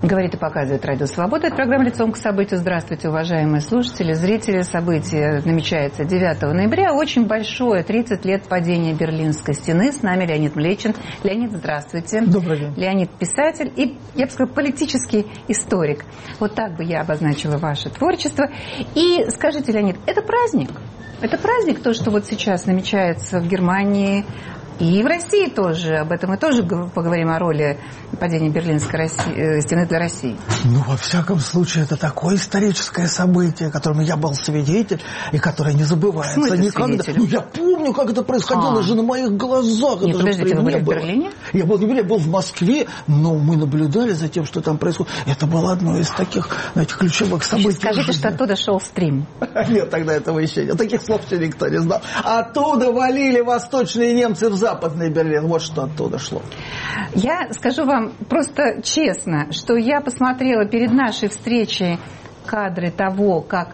Говорит и показывает Радио Свобода. Это программа «Лицом к событию». Здравствуйте, уважаемые слушатели, зрители. Событие намечается 9 ноября. Очень большое, 30 лет падения Берлинской стены. С нами Леонид Млечин. Леонид, здравствуйте. Добрый день. Леонид – писатель и, я бы сказала, политический историк. Вот так бы я обозначила ваше творчество. И скажите, Леонид, это праздник? Это праздник, то, что вот сейчас намечается в Германии, и в России тоже. Об этом мы тоже поговорим, о роли падения Берлинской стены для России. Ну, во всяком случае, это такое историческое событие, которому я был свидетель, и которое не забывается никогда. Ну, я помню, как это происходило же на моих глазах. Нет, подождите, вы были в Берлине? Я был не в Берлине, я был в Москве, но мы наблюдали за тем, что там происходит. Это было одно из таких, знаете, ключевых событий. Скажите, что оттуда шел стрим. Нет, тогда этого еще нет. Таких слов еще никто не знал. Оттуда валили восточные немцы в Западный Берлин. Вот что оттуда шло. Я скажу вам просто честно, что я посмотрела перед нашей встречей кадры того, как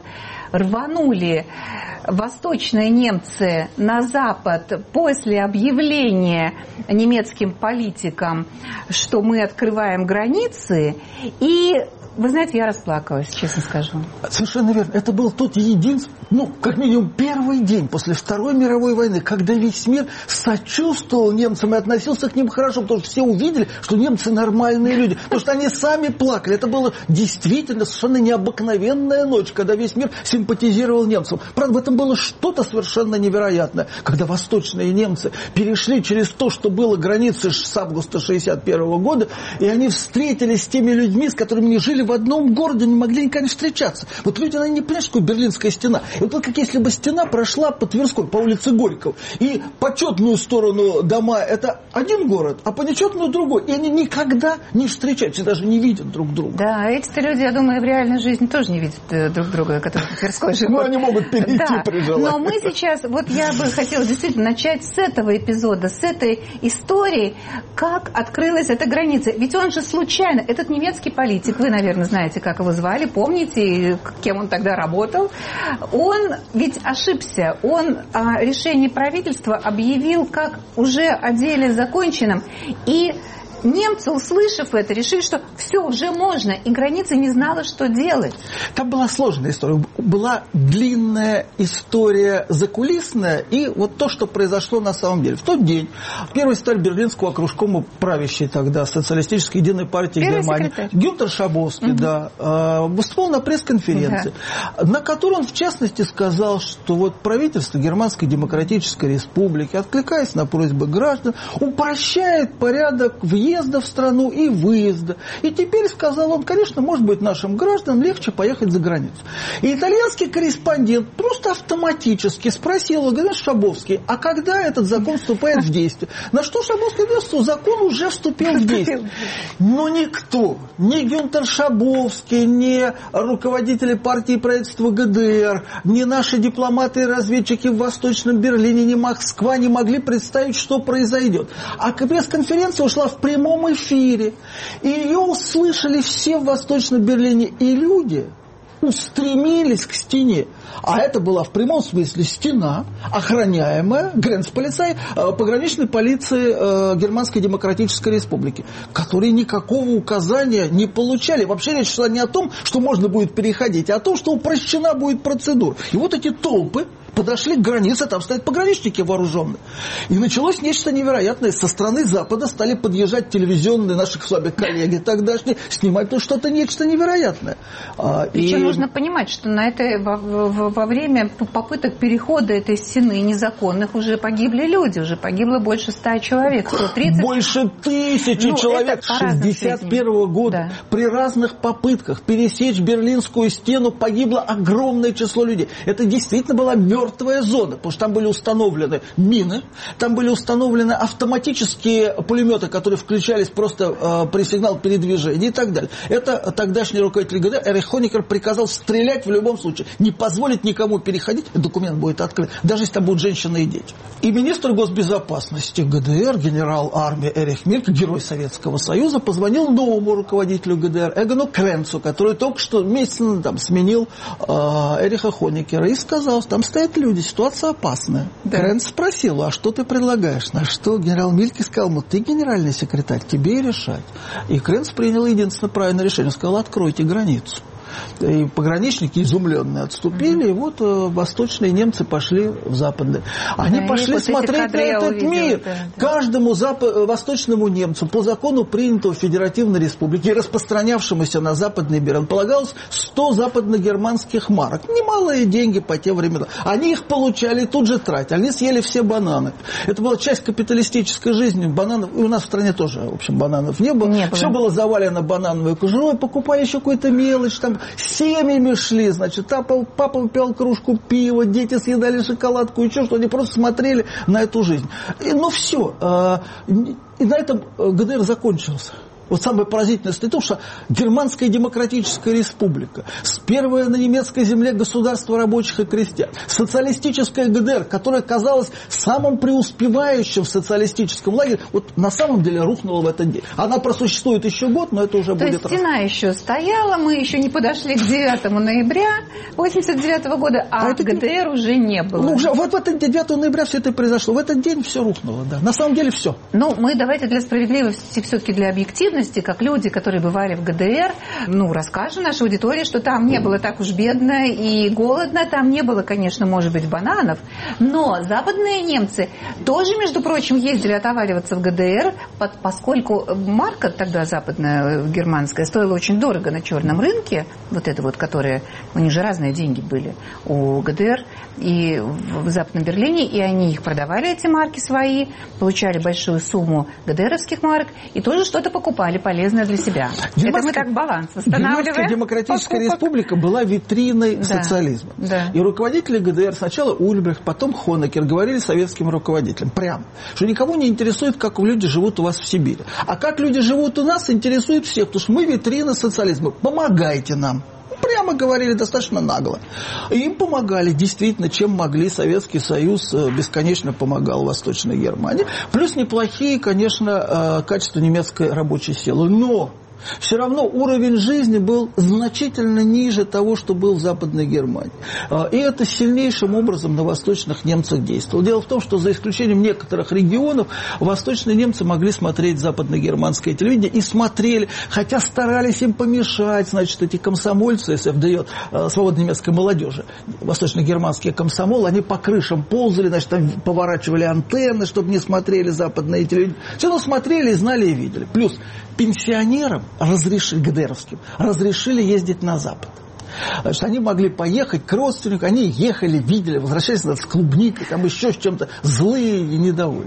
рванули восточные немцы на Запад после объявления немецким политикам, что мы открываем границы, и... Вы знаете, я расплакалась, честно скажу. Совершенно верно. Это был тот единственный, как минимум первый день после Второй мировой войны, когда весь мир сочувствовал немцам и относился к ним хорошо, потому что все увидели, что немцы нормальные люди, потому что они сами плакали. Это была действительно совершенно необыкновенная ночь, когда весь мир симпатизировал немцам. Правда, в этом было что-то совершенно невероятное, когда восточные немцы перешли через то, что было границей с августа 1961 года, и они встретились с теми людьми, с которыми не жили в одном городе, не могли никогда не встречаться. Вот люди, они не понимают, что такое Берлинская стена. И вот как если бы стена прошла по Тверской, по улице Горького, и по четную сторону дома это один город, а по нечетную другой. И они никогда не встречаются, даже не видят друг друга. Да, эти люди, я думаю, в реальной жизни тоже не видят друг друга, которые в Тверской живут. Ну, они могут перейти при желании. Но мы сейчас, вот я бы хотела действительно начать с этого эпизода, с этой истории, как открылась эта граница. Ведь он же случайно, этот немецкий политик, вы, наверное, знаете, как его звали, помните, кем он тогда работал. Он ведь ошибся. Он решение правительства объявил как уже о деле законченном. И немцы, услышав это, решили, что все, уже можно, и граница не знала, что делать. Там была сложная история. Была длинная история закулисная и вот то, что произошло на самом деле. В тот день первый секретарь Берлинского окружкома, правящей тогда социалистической единой партии Германии, Гюнтер Шабовский, выступал на пресс-конференции, на которой он, в частности, сказал, что вот правительство Германской Демократической Республики, откликаясь на просьбы граждан, упрощает порядок въезда в страну и выезда. И теперь, сказал он, конечно, может быть, нашим гражданам легче поехать за границу. И итальянский корреспондент просто автоматически спросил, говорит, Шабовский, а когда этот закон вступает в действие? На что Шабовский говорит, что закон уже вступил в действие. Но никто, ни Гюнтер Шабовский, ни руководители партии и правительства ГДР, ни наши дипломаты и разведчики в Восточном Берлине, ни Москва не могли представить, что произойдет. А пресс-конференция ушла в прямом эфире. И ее услышали все в Восточном Берлине. И люди устремились к стене. А это была в прямом смысле стена, охраняемая грэнсполицей, пограничной полиции Германской Демократической Республики, которые никакого указания не получали. Вообще речь шла не о том, что можно будет переходить, а о том, что упрощена будет процедура. И вот эти толпы подошли к границе, там стоят пограничники вооруженные. И началось нечто невероятное. Со стороны Запада стали подъезжать телевизионные наши с вами коллеги тогдашние, снимать что-то нечто невероятное. Причем нужно понимать, что на это, во время попыток перехода этой стены незаконных уже погибли люди, уже погибло больше 100 человек, 130. Больше 1000 человек. С 1961 года при разных попытках пересечь Берлинскую стену погибло огромное число людей. Это действительно была мертвая зона, потому что там были установлены мины, там были установлены автоматические пулеметы, которые включались просто при сигнал передвижения и так далее. Это тогдашний руководитель ГДР Эрих Хонекер приказал стрелять в любом случае, не позволить никому переходить, документ будет открыт, даже если там будут женщины и дети. И министр госбезопасности ГДР, генерал армии Эрих Мильке, герой Советского Союза, позвонил новому руководителю ГДР Эгону Кренцу, который только что месяц сменил Эриха Хонекера, и сказал, там стоят сидят люди, ситуация опасная. Да. Крэнс спросил, а что ты предлагаешь? На что генерал Мильки сказал, ты генеральный секретарь, тебе и решать. И Крэнс принял единственное правильное решение, сказал, откройте границу. И пограничники изумленные отступили, и вот восточные немцы пошли в западные. Они пошли смотреть на этот мир. Да. Каждому восточному немцу по закону принятого в Федеративной Республике, распространявшемуся на западный мир, полагалось 100 западногерманских марок. Немалые деньги по тем временам. Они их получали и тут же тратили. Они съели все бананы. Это была часть капиталистической жизни. Бананов, и у нас в стране тоже, в общем, бананов не было. Все было завалено банановой кожурой, покупали еще какую-то мелочь, там семьями шли, значит, папа выпил кружку пива, дети съедали шоколадку, еще что, они просто смотрели на эту жизнь. Ну все, и на этом ГДР закончился. Вот самое поразительное в том, что Германская Демократическая Республика, первое на немецкой земле государство рабочих и крестьян, социалистическая ГДР, которая казалась самым преуспевающим в социалистическом лагере, вот на самом деле рухнула в этот день. Она просуществует еще год, но это уже будет... То есть стена еще стояла, мы еще не подошли к 9 ноября 1989 года, а ГДР уже не было. Ну, уже вот в этот день, 9 ноября все это произошло. В этот день все рухнуло, да. На самом деле все. Ну, мы давайте для справедливости, все-таки для объективности, как люди, которые бывали в ГДР, расскажем нашей аудитории, что там не было так уж бедно и голодно, там не было, конечно, может быть, бананов, но западные немцы тоже, между прочим, ездили отовариваться в ГДР, поскольку марка тогда западная, германская, стоила очень дорого на черном рынке, вот это вот, которые, у них же разные деньги были у ГДР и в Западном Берлине, и они их продавали, эти марки свои, получали большую сумму ГДРовских марок и тоже что-то покупали полезное для себя. Это мы так баланс восстанавливаем. Германская Демократическая Республика была витриной социализма. Да. И руководители ГДР, сначала Ульбрихт, потом Хонекер, говорили советским руководителям прямо, что никого не интересует, как люди живут у вас в Сибири. А как люди живут у нас, интересует всех, потому что мы витрина социализма. Помогайте нам. Прямо говорили, достаточно нагло. И им помогали, действительно, чем могли. Советский Союз бесконечно помогал Восточной Германии. Плюс неплохие, конечно, качества немецкой рабочей силы. Но все равно уровень жизни был значительно ниже того, что был в Западной Германии. И это сильнейшим образом на восточных немцах действовало. Дело в том, что за исключением некоторых регионов, восточные немцы могли смотреть западногерманское телевидение и смотрели, хотя старались им помешать, значит, эти комсомольцы, СФД, свободной немецкой молодежи, восточногерманские комсомолы, они по крышам ползали, значит, там поворачивали антенны, чтобы не смотрели западное телевидение. Все равно смотрели, знали и видели. Плюс пенсионерам ГДРовским разрешили ездить на Запад. Значит, они могли поехать к родственникам, они ехали, видели, возвращались с клубникой, там еще с чем-то, злые и недовольные.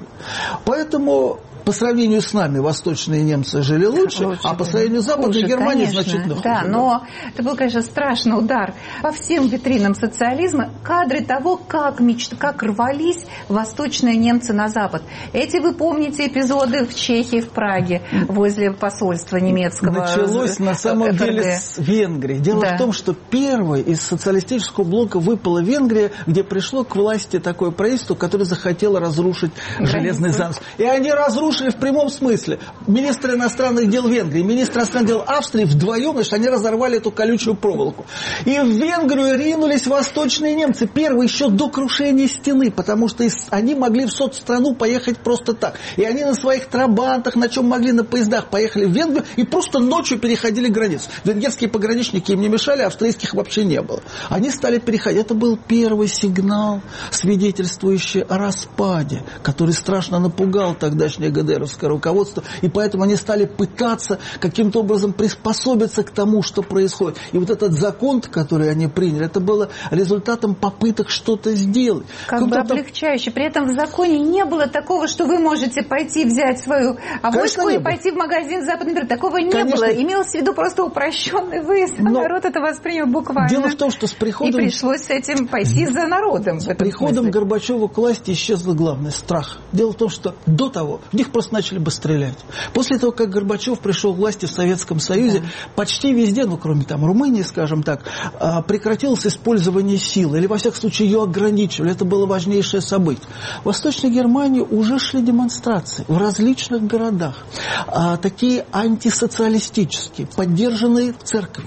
Поэтому по сравнению с нами восточные немцы жили лучше, а по сравнению с Западной Германией значительно хуже. Да, но это был, конечно, страшный удар по всем витринам социализма. Кадры того, как рвались восточные немцы на Запад. Эти, вы помните, эпизоды в Чехии, в Праге, возле посольства немецкого. Началось, на самом деле, с Венгрии. Дело в том, что первой из социалистического блока выпала Венгрия, где пришло к власти такое правительство, которое захотело разрушить железный занавес. И они разрушили в прямом смысле. Министр иностранных дел Венгрии, министр иностранных дел Австрии вдвоем, значит, они разорвали эту колючую проволоку. И в Венгрию ринулись восточные немцы. Первые еще до крушения стены, потому что они могли в соцстрану поехать просто так. И они на своих трабантах, на чем могли, на поездах поехали в Венгрию и просто ночью переходили границу. Венгерские пограничники им не мешали, австрийских вообще не было. Они стали переходить. Это был первый сигнал, свидетельствующий о распаде, который страшно напугал тогдашнее ГДРовское руководство, и поэтому они стали пытаться каким-то образом приспособиться к тому, что происходит. И вот этот закон, который они приняли, это было результатом попыток что-то сделать. Как бы облегчающе. При этом в законе не было такого, что вы можете пойти взять свою авоську и пойти в магазин Западный мир. Такого не было. Имелось в виду просто упрощенный выезд. А народ это воспринял буквально. Дело в том, что с приходом... И пришлось с этим пойти за народом. С приходом Горбачева к власти исчезло главное – страх. Дело в том, что до того в них просто начали бы стрелять. После того, как Горбачев пришел к власти в Советском Союзе, почти везде, ну кроме там Румынии, скажем так, прекратилось использование силы, или во всяком случае ее ограничивали. Это было важнейшее событие. В Восточной Германии уже шли демонстрации в различных городах, такие антисоциалистические, поддержанные церковью.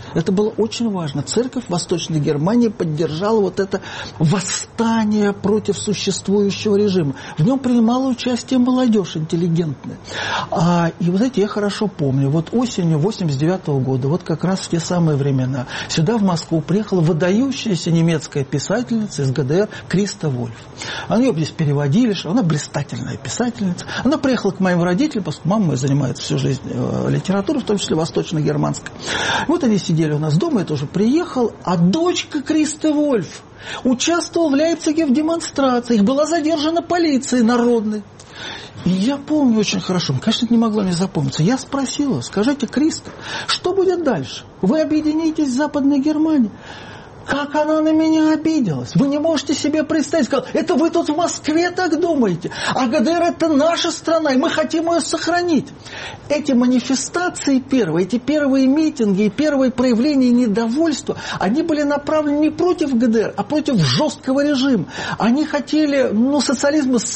Это было очень важно. Церковь Восточной Германии поддержала вот это восстание против существующего режима. В нем принимала участие молодежь интеллигентная. И вот эти я хорошо помню. Вот осенью 1989 года, вот как раз в те самые времена, сюда, в Москву, приехала выдающаяся немецкая писательница из ГДР Криста Вольф. Они ее здесь переводили, что она блистательная писательница. Она приехала к моим родителям, поскольку мама моя занимается всю жизнь литературой, в том числе восточно-германской. Вот они сидели у нас дома, я тоже приехал, а дочка Кристы Вольф участвовала в Лейпциге в демонстрациях, была задержана полицией народной. И я помню очень хорошо, конечно, это не могло мне запомниться. Я спросила: скажите, Криста, что будет дальше? Вы объединитесь с Западной Германией? Как она на меня обиделась. Вы не можете себе представить. Сказала: это вы тут в Москве так думаете. А ГДР это наша страна, и мы хотим ее сохранить. Эти манифестации первые, эти первые митинги и первые проявления недовольства, они были направлены не против ГДР, а против жесткого режима. Они хотели, социализма с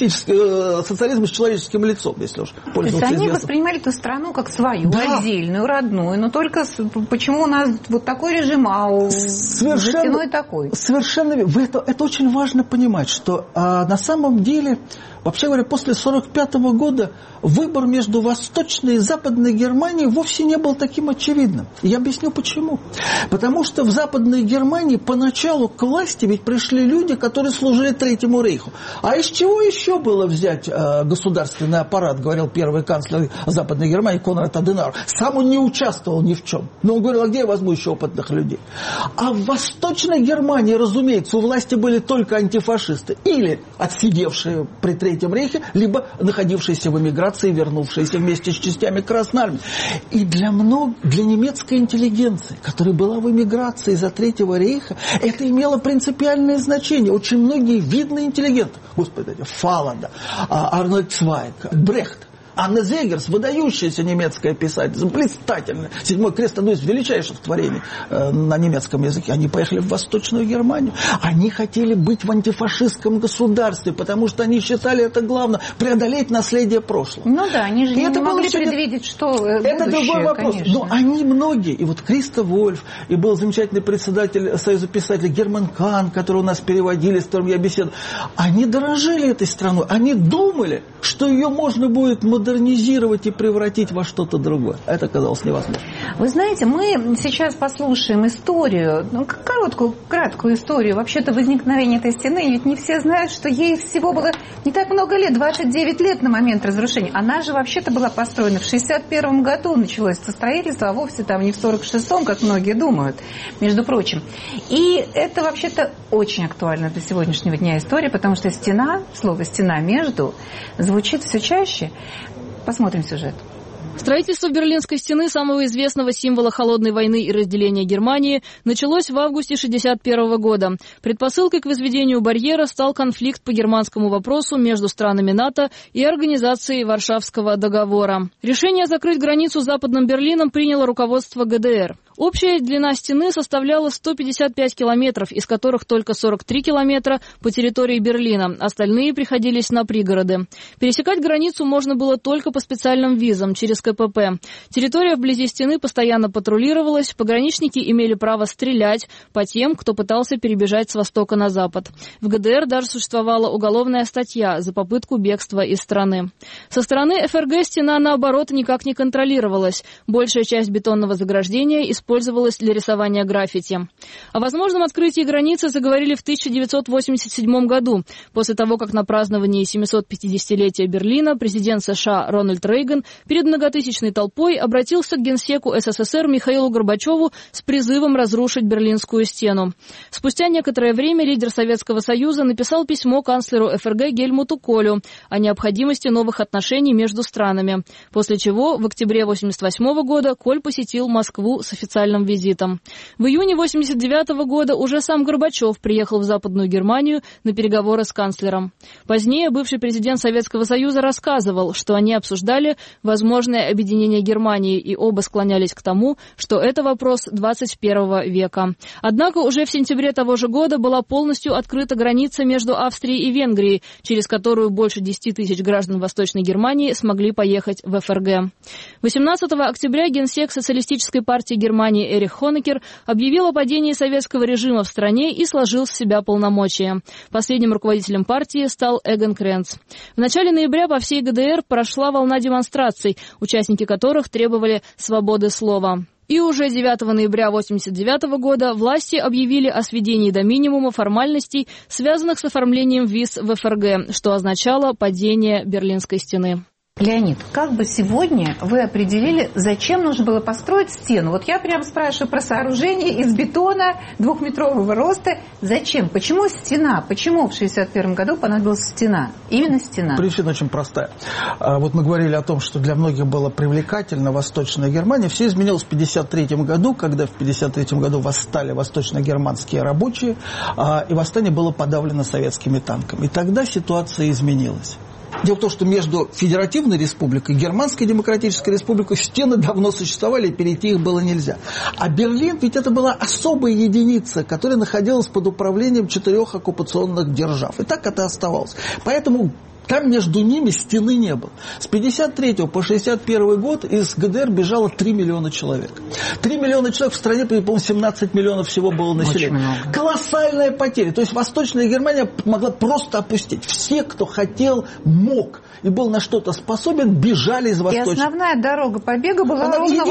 человеческим лицом, если уж пользоваться. То есть они воспринимали эту страну как свою, да, отдельную, родную. Но только почему у нас вот такой режим, а у... Совершенно, такой. Совершенно. Это очень важно понимать, что на самом деле, вообще говоря, после 1945 года выбор между Восточной и Западной Германией вовсе не был таким очевидным. И я объясню почему. Потому что в Западной Германии поначалу к власти ведь пришли люди, которые служили Третьему рейху. А из чего еще было взять государственный аппарат, говорил первый канцлер Западной Германии Конрад Аденауэр. Сам он не участвовал ни в чем. Но он говорил: а где я возьму еще опытных людей? А в Восточной Германии, разумеется, у власти были только антифашисты. Или отсидевшие при Третьем рейхе, либо находившиеся в эмиграции, вернувшиеся вместе с частями Красной Армии. И для немецкой интеллигенции, которая была в эмиграции из-за Третьего рейха, это имело принципиальное значение. Очень многие видные интеллигенты, господи, Фалада, Арнольд Цвайг, Брехт, Анна Зегерс, выдающаяся немецкая писательница, блистательная. «Седьмой крест» — одно из величайших творений на немецком языке. Они поехали в Восточную Германию. Они хотели быть в антифашистском государстве, потому что они считали это главное — преодолеть наследие прошлого. Ну да, они же не могли предвидеть, что будущее, это другой вопрос. Конечно. Но они многие, и вот Криста Вольф, и был замечательный председатель Союза писателей Герман Кан, которого у нас переводили, с которым я беседовал, они дорожили этой страной. Они думали, что ее можно будет модернизировать и превратить во что-то другое. Это оказалось невозможно. Вы знаете, мы сейчас послушаем историю, краткую историю вообще-то возникновения этой стены. Ведь не все знают, что ей всего было не так много лет, 29 лет на момент разрушения. Она же вообще-то была построена в 1961 году, началось это строительство, а вовсе там не в 1946, как многие думают, между прочим. И это вообще-то очень актуально до сегодняшнего дня история, потому что стена, слово «стена» между, звучит все чаще. Посмотрим сюжет. Строительство Берлинской стены, самого известного символа холодной войны и разделения Германии, началось в августе 1961 года. Предпосылкой к возведению барьера стал конфликт по германскому вопросу между странами НАТО и Организацией Варшавского договора. Решение закрыть границу с Западным Берлином приняло руководство ГДР. Общая длина стены составляла 155 километров, из которых только 43 километра по территории Берлина, остальные приходились на пригороды. Пересекать границу можно было только по специальным визам, через КПП. Территория вблизи стены постоянно патрулировалась, пограничники имели право стрелять по тем, кто пытался перебежать с востока на запад. В ГДР даже существовала уголовная статья за попытку бегства из страны. Со стороны ФРГ стена, наоборот, никак не контролировалась. Большая часть бетонного заграждения использовалась для рисования граффити. О возможном открытии границы заговорили в 1987 году, после того, как на праздновании 750-летия Берлина президент США Рональд Рейган перед многотысячной толпой обратился к генсеку СССР Михаилу Горбачеву с призывом разрушить Берлинскую стену. Спустя некоторое время лидер Советского Союза написал письмо канцлеру ФРГ Гельмуту Колю о необходимости новых отношений между странами, после чего в октябре 1988 года Коль посетил Москву с официальным визитом. В июне 1989 года уже сам Горбачев приехал в Западную Германию на переговоры с канцлером. Позднее бывший президент Советского Союза рассказывал, что они обсуждали возможное объединение Германии, и оба склонялись к тому, что это вопрос 21 века. Однако уже в сентябре того же года была полностью открыта граница между Австрией и Венгрией, через которую больше 10 тысяч граждан Восточной Германии смогли поехать в ФРГ. 18 октября генсек Социалистической партии Германии Германии Эрих Хонекер объявил о падении советского режима в стране и сложил с себя полномочия. Последним руководителем партии стал Эгон Кренц. В начале ноября по всей ГДР прошла волна демонстраций, участники которых требовали свободы слова. И уже 9 ноября 1989 года власти объявили о сведении до минимума формальностей, связанных с оформлением виз в ФРГ, что означало падение Берлинской стены. Леонид, как бы сегодня вы определили, зачем нужно было построить стену? Вот я прям спрашиваю про сооружение из бетона 2-метрового роста. Зачем? Почему стена? Почему в 1961 году понадобилась стена? Именно стена. Причина очень простая. Вот мы говорили о том, что для многих было привлекательно Восточная Германия. Все изменилось в 1953 году, когда в 1953 году восстали восточно-германские рабочие, и восстание было подавлено советскими танками. И тогда ситуация изменилась. Дело в том, что между Федеративной Республикой и Германской Демократической Республикой стены давно существовали, и перейти их было нельзя. А Берлин, ведь это была особая единица, которая находилась под управлением 4 оккупационных держав. И так это оставалось. Поэтому там между ними стены не было. С 1953 по 1961 год из ГДР бежало 3 миллиона человек. 3 миллиона человек в стране, по-моему, 17 миллионов всего было населения. Колоссальная потеря. То есть Восточная Германия могла просто опустить. Все, кто хотел, мог и был на что-то способен, бежали из Восточной. И основная дорога побега была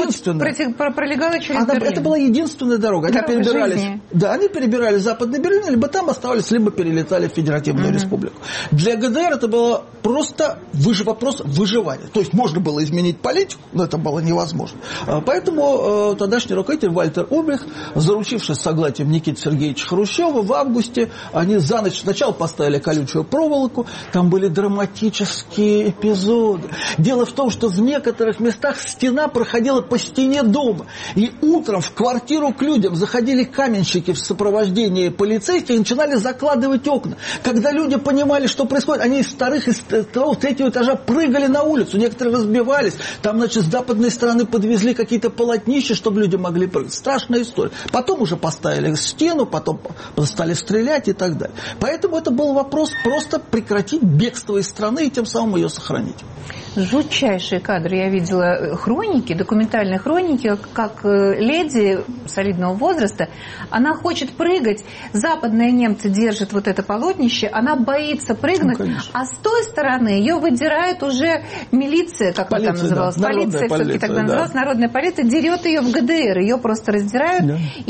пролегала через Берлин. Это была единственная дорога. Они перебирались в Западный Берлин, либо там оставались, либо перелетали в Федеративную Республику. Для ГДР это было просто вопрос выживания. То есть можно было изменить политику, но это было невозможно. Поэтому тогдашний руководитель Вальтер Ульбрих, заручившись согласием Никиты Сергеевича Хрущева, в августе они за ночь сначала поставили колючую проволоку, там были драматические эпизоды. Дело в том, что в некоторых местах стена проходила по стене дома. И утром в квартиру к людям заходили каменщики в сопровождении полицейских и начинали закладывать окна. Когда люди понимали, что происходит, они из вторых, из второго, третьего этажа прыгали на улицу. Некоторые разбивались. Там, значит, с западной стороны подвезли какие-то полотнища, чтобы люди могли прыгать. Страшная история. Потом уже поставили стену, потом стали стрелять и так далее. Поэтому это был вопрос просто прекратить бегство из страны и тем самым ее сохранить. Жутчайшие кадры. Я видела хроники, документальные хроники, как леди солидного возраста, она хочет прыгать, западные немцы держат вот это полотнище, она боится прыгнуть, а с той стороны ее выдирает уже милиция, как она там называлась, полиция все-таки тогда называлась, народная полиция, дерет ее в ГДР, ее просто раздирают,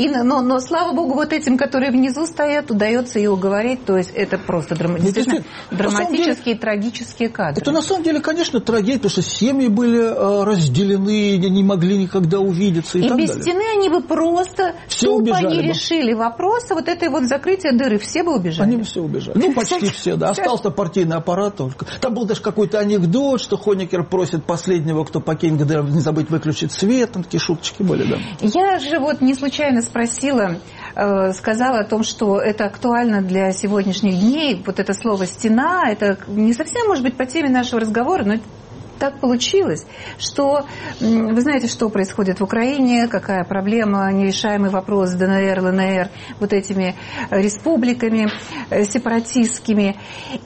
но слава богу, вот этим, которые внизу стоят, удается ее уговорить, то есть это просто драматические и трагические кадры. Это на самом деле, конечно, трагедия, потому что семьи были разделены, не могли никогда увидеться и так далее. И без стены они бы просто тупо не решили вопроса вот этой вот закрытия дыры. Все бы убежали. Они бы все убежали. Ну, почти все, да. Остался партийный аппарат только. Там был даже какой-то анекдот, что Хонекер просит последнего, кто покинет ГДР, не забыть выключить свет. Там такие шуточки были, да. Я же вот не случайно спросила, сказала о том, что это актуально для сегодняшних дней. Вот это слово «стена», это не совсем, может быть, по теме нашего разговора, но так получилось, что вы знаете, что происходит в Украине, какая проблема, нерешаемый вопрос с ДНР, ЛНР, вот этими республиками сепаратистскими.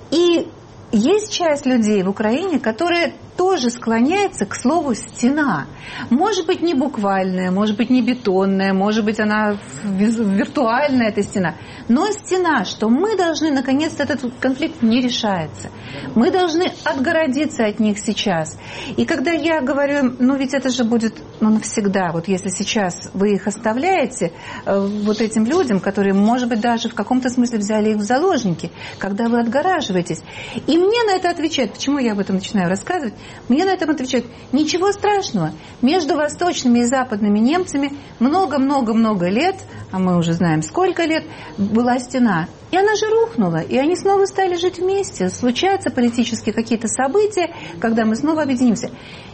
И есть часть людей в Украине, которые тоже склоняется к слову «стена». Может быть, не буквальная, может быть, не бетонная, может быть, она виртуальная, эта стена. Но стена, что мы должны, наконец-то, этот конфликт не решается. Мы должны отгородиться от них сейчас. И когда я говорю, ну ведь это же будет навсегда, вот если сейчас вы их оставляете вот этим людям, которые, может быть, даже в каком-то смысле взяли их в заложники, когда вы отгораживаетесь. И мне на это отвечают, почему я об этом начинаю рассказывать, мне на это отвечают, ничего страшного. Между восточными и западными немцами много-много-много лет, а мы уже знаем сколько лет, была стена. И она же рухнула, и они снова стали жить вместе. Случаются политические какие-то события, когда мы снова объединимся.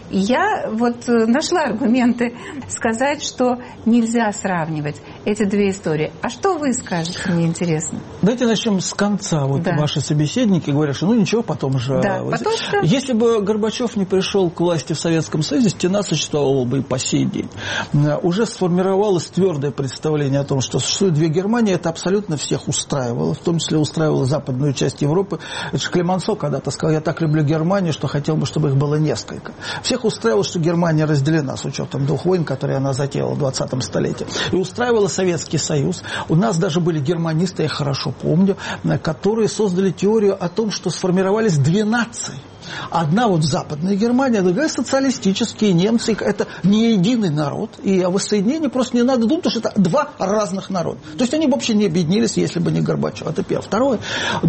Я вот нашла аргументы сказать, что нельзя сравнивать эти две истории. А что вы скажете, мне интересно? Давайте начнем с конца. Вот да. Ваши собеседники говорят, что ну ничего, потом же... Да, потом что? Если бы Горбачев не пришел к власти в Советском Союзе, стена существовала бы и по сей день. Уже сформировалось твердое представление о том, что существует две Германии, это абсолютно всех устраивало, в том числе устраивало западную часть Европы. Это же Клемансо когда-то сказал, я так люблю Германию, что хотел бы, чтобы их было несколько. Всех всех устраивало, что Германия разделена с учетом 2 войн, которые она затеяла в 20-м столетии. И устраивала Советский Союз. У нас даже были германисты, я хорошо помню, которые создали теорию о том, что сформировались 2 нации. Одна вот Западная Германия, другая социалистические немцы. Это не единый народ. И о воссоединении просто не надо думать, потому что это 2 разных народа. То есть они вообще не объединились, если бы не Горбачев. Это первое. Второе,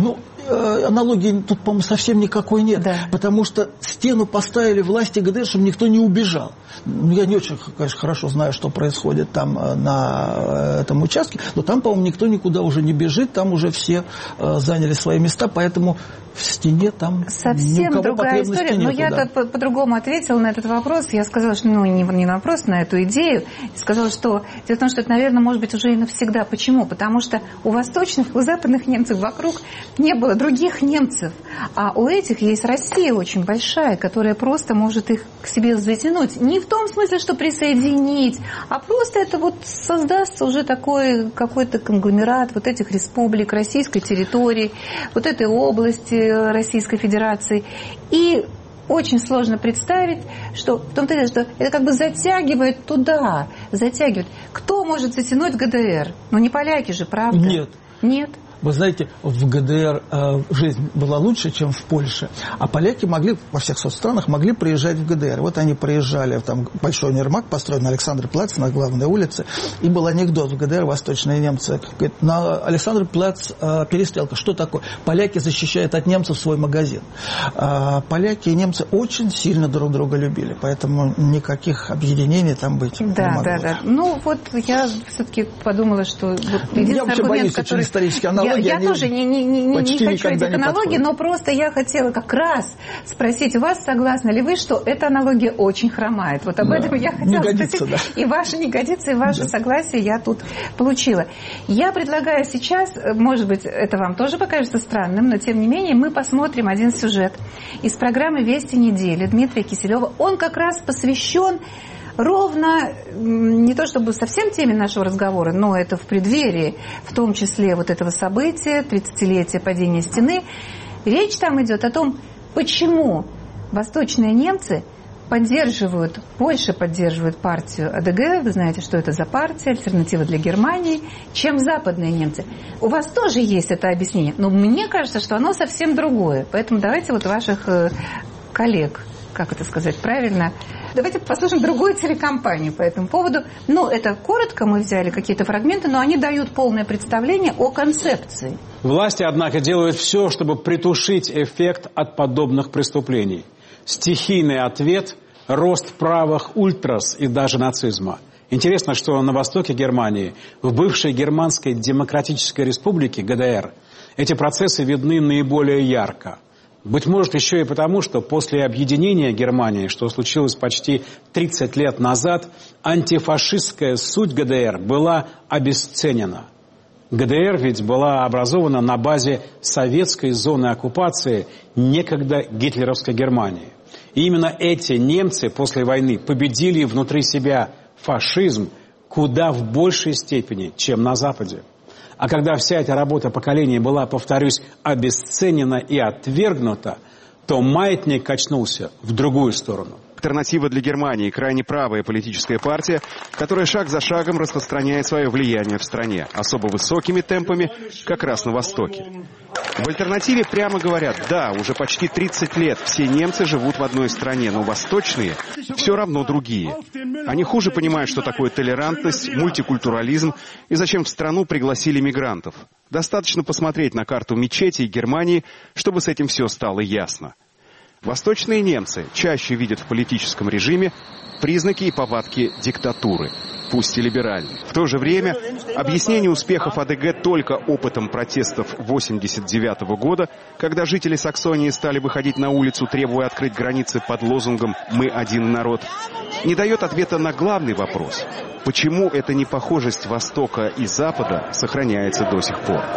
аналогии тут, по-моему, совсем никакой нет. Да. Потому что стену поставили власти ГДР, чтобы никто не убежал. Я не очень, конечно, хорошо знаю, что происходит там на этом участке, но там, по-моему, никто никуда уже не бежит, там уже все заняли свои места, поэтому в стене там совсем другая история. Нету, но я-то по-другому ответила на этот вопрос. Я сказала, что не на вопрос, на эту идею. Я сказала, что дело в том, что это, наверное, может быть уже и навсегда. Почему? Потому что у восточных, у западных немцев вокруг не было других немцев. А у этих есть Россия очень большая, которая просто может их к себе затянуть. Не в том смысле, что присоединить, а просто это вот создастся уже такой какой-то конгломерат вот этих республик, российской территории, вот этой области Российской Федерации. И очень сложно представить, что в том-то и дело, что это как бы затягивает туда, затягивает. Кто может затянуть ГДР? Ну не поляки же, правда? Нет. Нет. Вы знаете, в ГДР жизнь была лучше, чем в Польше. А поляки могли, во всех соцстранах, могли приезжать в ГДР. Вот они приезжали, там большой универмаг построен на Александр-Плац, на главной улице. И был анекдот в ГДР, восточные немцы. Говорят, на Александр-Плац перестрелка. Что такое? Поляки защищают от немцев свой магазин. Поляки и немцы очень сильно друг друга любили. Поэтому никаких объединений там быть не могло. Да. Ну вот я все-таки подумала, что вот единственный аргумент, который... исторический аналог. Я тоже не хочу этих аналогий, но просто я хотела как раз спросить вас, согласны ли вы, что эта аналогия очень хромает. Вот об этом я хотела спросить. Да. И ваше не годится, и ваше согласие я тут получила. Я предлагаю сейчас, может быть, это вам тоже покажется странным, но тем не менее мы посмотрим один сюжет из программы «Вести недели» Дмитрия Киселева. Он как раз посвящен ровно, не то чтобы совсем теме нашего разговора, но это в преддверии, в том числе вот этого события, 30-летия падения стены. Речь там идет о том, почему восточные немцы больше поддерживают партию АДГ, вы знаете, что это за партия, альтернатива для Германии, чем западные немцы. У вас тоже есть это объяснение, но мне кажется, что оно совсем другое. Поэтому давайте вот ваших коллег, как это сказать правильно, давайте послушаем другую телекомпанию по этому поводу. Ну, это коротко, мы взяли какие-то фрагменты, но они дают полное представление о концепции. Власти, однако, делают все, чтобы притушить эффект от подобных преступлений. Стихийный ответ – рост правых ультрас и даже нацизма. Интересно, что на востоке Германии, в бывшей Германской Демократической Республике ГДР, эти процессы видны наиболее ярко. Быть может, еще и потому, что после объединения Германии, что случилось почти 30 лет назад, антифашистская суть ГДР была обесценена. ГДР ведь была образована на базе советской зоны оккупации некогда гитлеровской Германии. И именно эти немцы после войны победили внутри себя фашизм куда в большей степени, чем на Западе. А когда вся эта работа поколений была, повторюсь, обесценена и отвергнута, то маятник качнулся в другую сторону. Альтернатива для Германии – крайне правая политическая партия, которая шаг за шагом распространяет свое влияние в стране, особо высокими темпами как раз на Востоке. В альтернативе прямо говорят, да, уже почти 30 лет все немцы живут в одной стране, но восточные все равно другие. Они хуже понимают, что такое толерантность, мультикультурализм и зачем в страну пригласили мигрантов. Достаточно посмотреть на карту мечетей Германии, чтобы с этим все стало ясно. Восточные немцы чаще видят в политическом режиме признаки и повадки диктатуры, пусть и либеральной. В то же время объяснение успехов АДГ только опытом протестов 1989 года, когда жители Саксонии стали выходить на улицу, требуя открыть границы под лозунгом «Мы один народ», не дает ответа на главный вопрос – почему эта непохожесть Востока и Запада сохраняется до сих пор.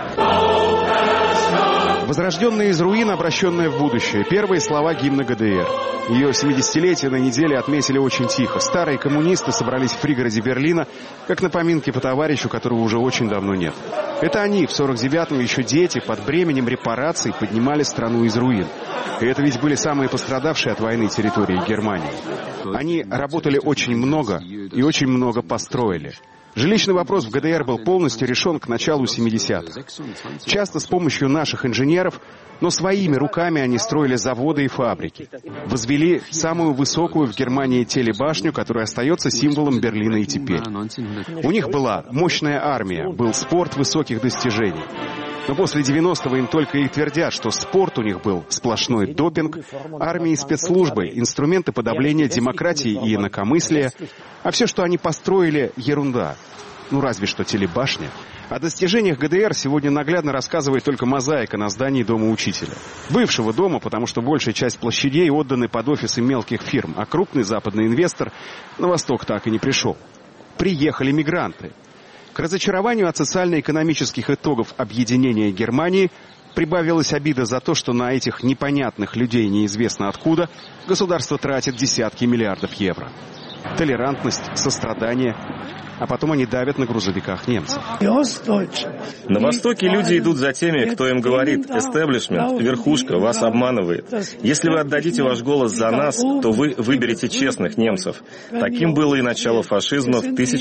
Возрожденная из руин, обращенная в будущее. Первые слова гимна ГДР. Ее 70-летие на неделе отметили очень тихо. Старые коммунисты собрались в пригороде Берлина, как на поминки по товарищу, которого уже очень давно нет. Это они в 49-м, еще дети, под бременем репараций поднимали страну из руин. И это ведь были самые пострадавшие от войны территории Германии. Они работали очень много и очень много построили. Жилищный вопрос в ГДР был полностью решен к началу 70-х. Часто с помощью наших инженеров, но своими руками они строили заводы и фабрики. Возвели самую высокую в Германии телебашню, которая остается символом Берлина и теперь. У них была мощная армия, был спорт высоких достижений. Но после 90-го им только и твердят, что спорт у них был сплошной допинг, армии и спецслужбы, инструменты подавления демократии и инакомыслия, а все, что они построили, ерунда. Ну, разве что телебашня. О достижениях ГДР сегодня наглядно рассказывает только мозаика на здании Дома учителя. Бывшего дома, потому что большая часть площадей отданы под офисы мелких фирм, а крупный западный инвестор на восток так и не пришел. Приехали мигранты. К разочарованию от социально-экономических итогов объединения Германии прибавилась обида за то, что на этих непонятных людей неизвестно откуда государство тратит десятки миллиардов евро. Толерантность, сострадание, а потом они давят на грузовиках немцев. На Востоке люди идут за теми, кто им говорит: «Эстеблишмент, верхушка, вас обманывает. Если вы отдадите ваш голос за нас, то вы выберете честных немцев». Таким было и начало фашизма в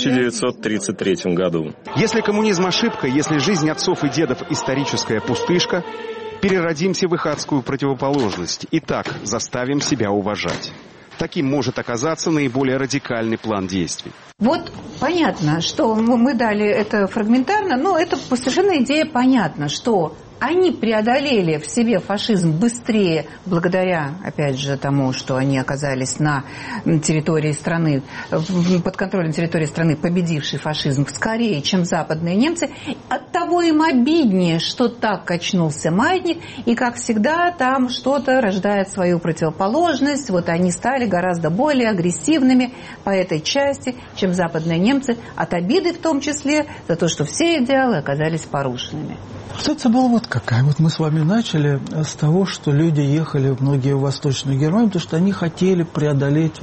1933 году. Если коммунизм ошибка, если жизнь отцов и дедов историческая пустышка, переродимся в их адскую противоположность и так заставим себя уважать. Таким может оказаться наиболее радикальный план действий. Вот понятно, что мы дали это фрагментарно, но это совершенно идея понятна, что они преодолели в себе фашизм быстрее благодаря, опять же, тому, что они оказались на территории страны, под контролем территории страны, победившей фашизм, скорее, чем западные немцы. Оттого им обиднее, что так качнулся маятник, и, как всегда, там что-то рождает свою противоположность. Вот они стали гораздо более агрессивными по этой части, чем западные немцы, от обиды в том числе за то, что все идеалы оказались порушенными. Ситуация была вот какая. Вот мы с вами начали с того, что люди ехали многие в Восточную Германию, потому что они хотели преодолеть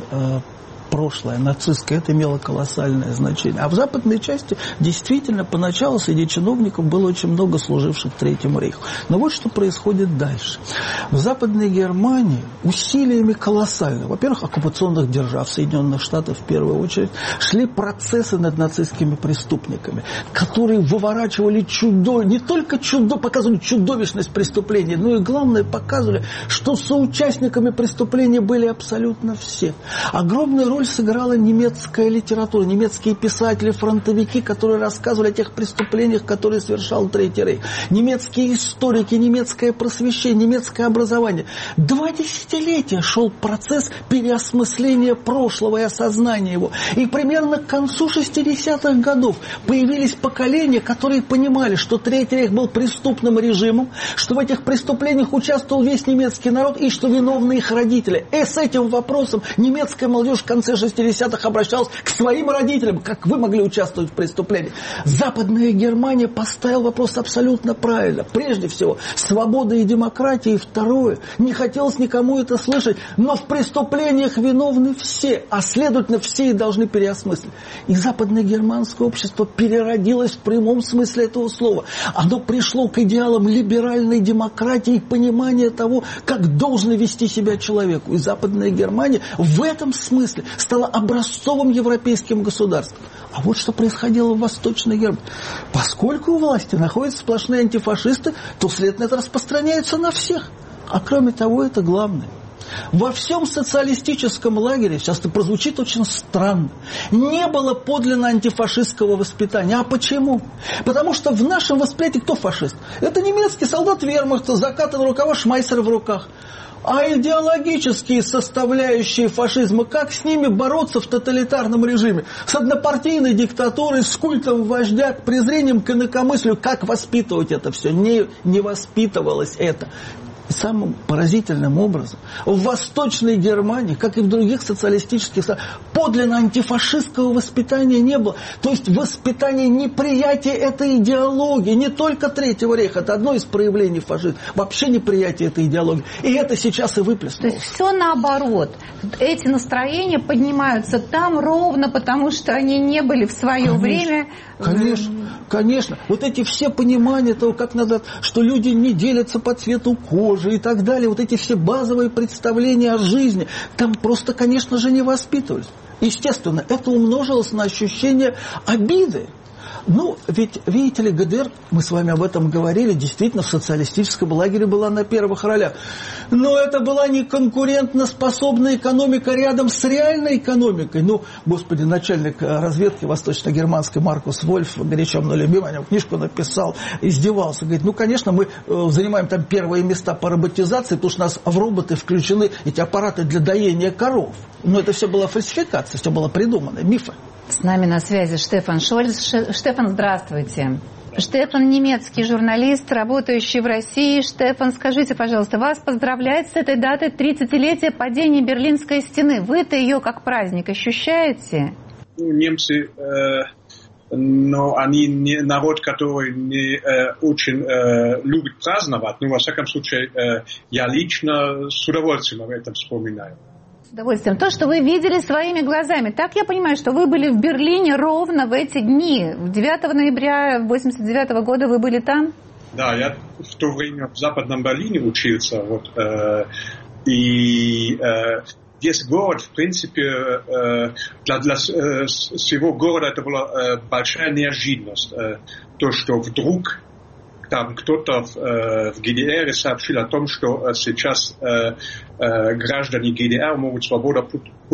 прошлое нацистское. Это имело колоссальное значение. А в западной части действительно поначалу среди чиновников было очень много служивших Третьему рейху. Но вот что происходит дальше. В Западной Германии усилиями колоссально, во-первых, оккупационных держав, Соединенных Штатов в первую очередь, шли процессы над нацистскими преступниками, которые выворачивали не только показывали чудовищность преступлений, но и, главное, показывали, что соучастниками преступления были абсолютно все. Огромную роль сыграла немецкая литература, немецкие писатели, фронтовики, которые рассказывали о тех преступлениях, которые совершал Третий рейх. Немецкие историки, немецкое просвещение, немецкое образование. 2 десятилетия шел процесс переосмысления прошлого и осознания его. И примерно к концу 60-х годов появились поколения, которые понимали, что Третий рейх был преступным режимом, что в этих преступлениях участвовал весь немецкий народ и что виновны их родители. И с этим вопросом немецкая молодежь в конце 60-х обращалась к своим родителям, как вы могли участвовать в преступлении. Западная Германия поставила вопрос абсолютно правильно. Прежде всего, свобода и демократия. И второе, не хотелось никому это слышать, но в преступлениях виновны все, а следовательно, все и должны переосмыслить. И западное германское общество переродилось в прямом смысле этого слова. Оно пришло к идеалам либеральной демократии и понимания того, как должен вести себя человеку. И Западная Германия в этом смысле стала образцовым европейским государством. А вот что происходило в Восточной Германии. Поскольку у власти находятся сплошные антифашисты, то следовательно это распространяется на всех. А кроме того, это главное. Во всем социалистическом лагере, сейчас это прозвучит очень странно, не было подлинно антифашистского воспитания. А почему? Потому что в нашем восприятии кто фашист? Это немецкий солдат вермахта, закатанный рукава, шмайсер в руках. А идеологические составляющие фашизма, как с ними бороться в тоталитарном режиме? С однопартийной диктатурой, с культом вождя, презрением к инакомыслию. Как воспитывать это все? Не воспитывалось это. Самым поразительным образом в Восточной Германии, как и в других социалистических странах, подлинно антифашистского воспитания не было. То есть воспитание неприятия этой идеологии, не только Третьего рейха, это одно из проявлений фашизма, вообще неприятие этой идеологии. И это сейчас и выплеснулось. То есть все наоборот. Эти настроения поднимаются там ровно потому, что они не были в свое время... Конечно. Конечно. Вот эти все понимания того, как надо, что люди не делятся по цвету кожи и так далее, вот эти все базовые представления о жизни, там просто, конечно же, не воспитывались. Естественно, это умножилось на ощущение обиды. Ну, ведь, видите ли, ГДР, мы с вами об этом говорили, действительно в социалистическом лагере была на первых ролях. Но это была не конкурентоспособная экономика рядом с реальной экономикой. Ну, господи, начальник разведки восточно-германской Маркус Вольф, горячо мной любимый, о нем книжку написал, издевался. Говорит, ну, конечно, мы занимаем там первые места по роботизации, потому что у нас в роботы включены эти аппараты для доения коров. Но это все была фальсификация, все было придумано, мифы. С нами на связи Штефан Шольц. Штефан, здравствуйте. Штефан – немецкий журналист, работающий в России. Штефан, скажите, пожалуйста, вас поздравляют с этой датой 30-летия падения Берлинской стены. Вы-то ее как праздник ощущаете? Немцы, но они не народ, который не очень любит праздновать. Ну, во всяком случае, я лично с удовольствием об этом вспоминаю. С удовольствием. То, что вы видели своими глазами. Так я понимаю, что вы были в Берлине ровно в эти дни. 9 ноября 1989 года вы были там? Да, я в то время в Западном Берлине учился. Вот, и весь город, в принципе, для всего города это была большая неожиданность. То, что вдруг там кто-то в ГДР сообщил о том, что сейчас граждане ГДР могут свободно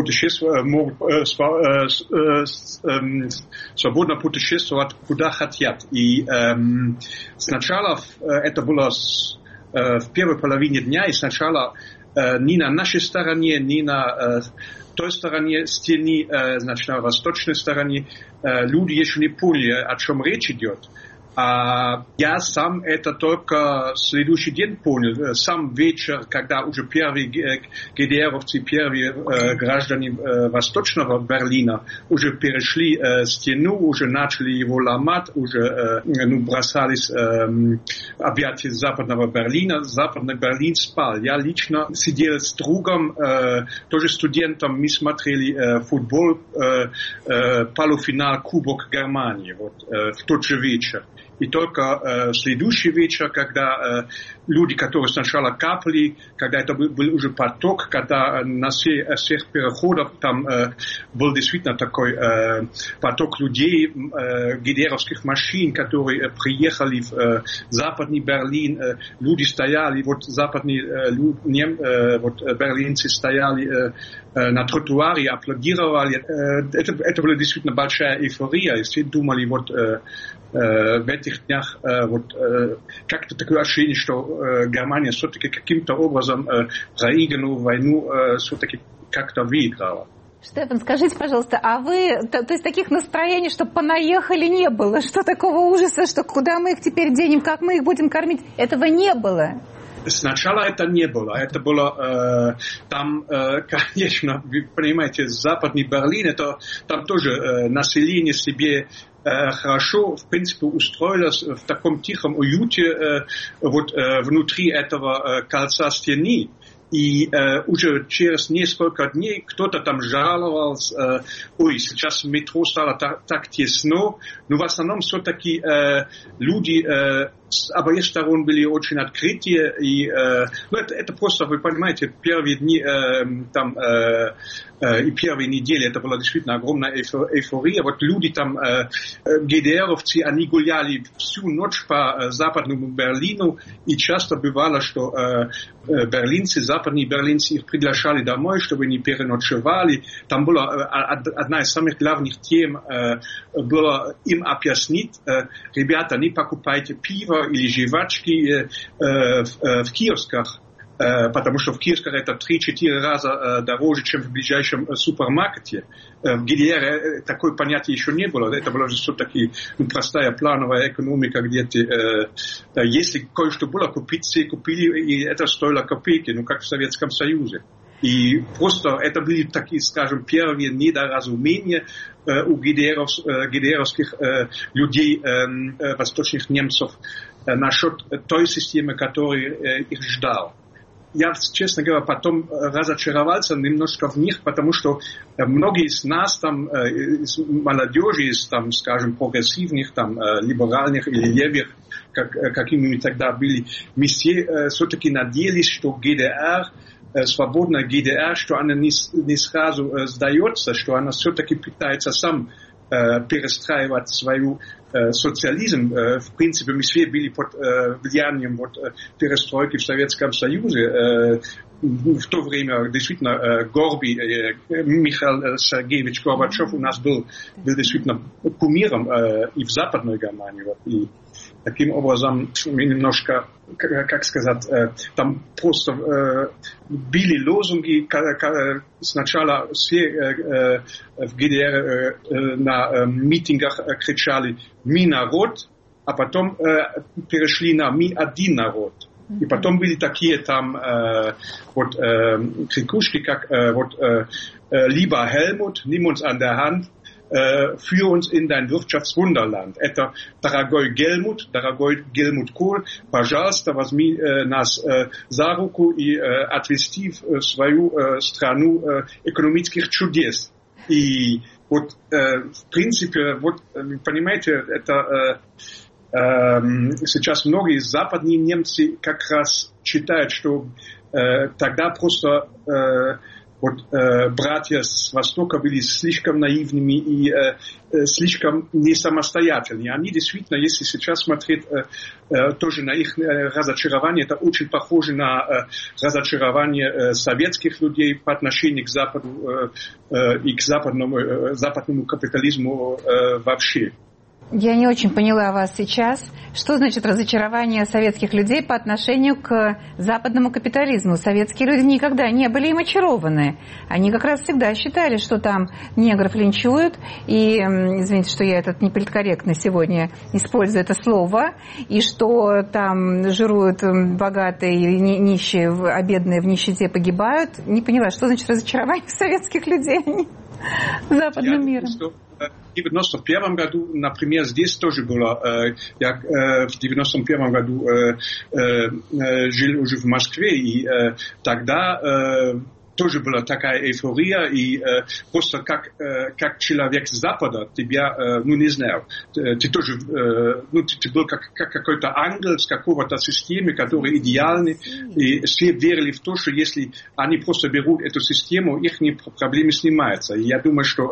путешествовать куда хотят. И сначала это было в первой половине дня, и сначала ни на нашей стороне, ни на той стороне стены, значит, на восточной стороне, люди еще не поняли, о чем речь идет. А я сам это только в следующий день понял. Сам вечер, когда уже первые ГДРовцы, первые граждане Восточного Берлина уже перешли стену, уже начали его ломать, уже бросались объятия Западного Берлина. Западный Берлин спал. Я лично сидел с другом, тоже студентом, мы смотрели футбол, полуфинал Кубок Германии вот, в тот же вечер. И только следующий вечер, когда люди, которые сначала капали, когда это был уже поток, когда на всех переходах там был действительно такой поток людей, ГДРовских машин, которые приехали в Западный Берлин, люди стояли, вот западные вот берлинцы стояли на тротуаре, аплодировали. Это была действительно большая эйфория, и все думали, вот в этих днях вот как-то такое ощущение, что Германия все-таки каким-то образом проигранную войну все-таки как-то выиграла. Штефан, скажите, пожалуйста, а вы, то есть таких настроений, что понаехали, не было? Что такого ужаса, что куда мы их теперь денем, как мы их будем кормить? Этого не было. Сначала это не было. Это было там, конечно, вы понимаете, Западный Берлин, это там тоже население себе хорошо, в принципе, устроилось в таком тихом уюте вот внутри этого кольца стены. И уже через несколько дней кто-то там жаловался, ой, сейчас в метро стало так тесно, но в основном все-таки люди с обеих сторон были очень открытые, и это просто, вы понимаете, первые дни там и первые недели это была действительно огромная эйфория. Вот люди там, ГДРовцы, они гуляли всю ночь по Западному Берлину, и часто бывало, что берлинцы, западные берлинцы их приглашали домой, чтобы они переночевали. Там была одна из самых главных тем, было им объяснить, ребята, не покупайте пиво или жвачки в киосках, потому что в киосках это 3-4 раза дороже, чем в ближайшем супермаркете. В ГДР такое понятие еще не было. Это была же все-таки простая плановая экономика, где если кое-что было купить, все купили, и это стоило копейки, как в Советском Союзе. И просто это были такие, скажем, первые недоразумения у ГДРовских людей, восточных немцев, насчет той системы, которая их ждала. я, честно говоря, потом разочаровался немножко в них, потому что многие из нас, там, из молодежи, из, там, скажем, прогрессивных, там, либеральных или левых, какими мы тогда были, мы все-таки надеялись, что ГДР, свободная ГДР, что она не сразу сдается, что она все-таки пытается сам перестраивать свою социализм. В принципе, мы все были под влиянием перестройки в Советском Союзе. В то время действительно Михаил Сергеевич Горбачев у нас был действительно кумиром и в Западной Германии. И таким образом мы немножко, как сказать, там просто били лозунги. Сначала все в ГДР на митингах кричали «Мы народ», а потом перешли на «Мы один народ». И потом были такие там крикушки, как «Lieber Helmut, nimm uns an der Hand, führ uns in dein Wirtschaftswunderland». Это «Дорогой Гельмут Коль, пожалуйста, возьми нас за руку и отвести в свою страну экономических чудес». И в принципе, понимаете, это... Сейчас многие западные немцы как раз считают, что тогда просто братья с Востока были слишком наивными и слишком не самостоятельными. Они действительно, если сейчас смотреть тоже на их разочарование, это очень похоже на разочарование советских людей по отношению к Западу и к западному капитализму вообще. Я не очень поняла вас сейчас. Что значит разочарование советских людей по отношению к западному капитализму? Советские люди никогда не были им очарованы. Они как раз всегда считали, что там негров линчуют. И, извините, что я этот неполиткорректно сегодня использую это слово. И что там жируют богатые и нищие, а бедные в нищете погибают. Не поняла, что значит разочарование советских людей западным миром? В 91 году, например, здесь тоже было, я в 91 году жил уже в Москве, и тогда тоже была такая эйфория, и просто как человек с Запада тебя, не знаю, ты тоже, ты был как какой-то ангел с какого-то системы, который идеальный, и все верили в то, что если они просто берут эту систему, их проблемы снимаются. И я думаю, что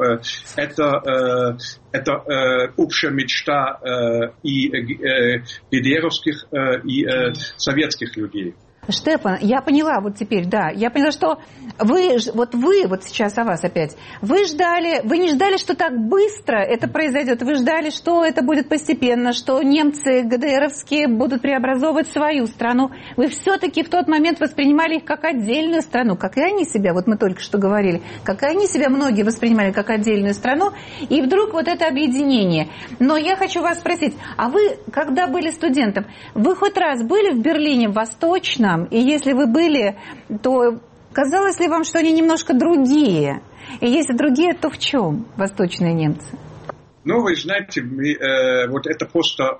это общая мечта и ГДРовских, и советских людей. Штефан, я поняла вот теперь, да, я поняла, что вы сейчас о вас опять, вы не ждали, что так быстро это произойдет, вы ждали, что это будет постепенно, что немцы ГДРовские будут преобразовывать свою страну, вы все-таки в тот момент воспринимали их как отдельную страну, как и они себя, вот мы только что говорили, как и они себя многие воспринимали как отдельную страну, и вдруг вот это объединение. Но я хочу вас спросить, а вы, когда были студентом, вы хоть раз были в Берлине, в Восточном? И если вы были, то казалось ли вам, что они немножко другие? И если другие, то в чем восточные немцы? Ну, вы знаете, вот это просто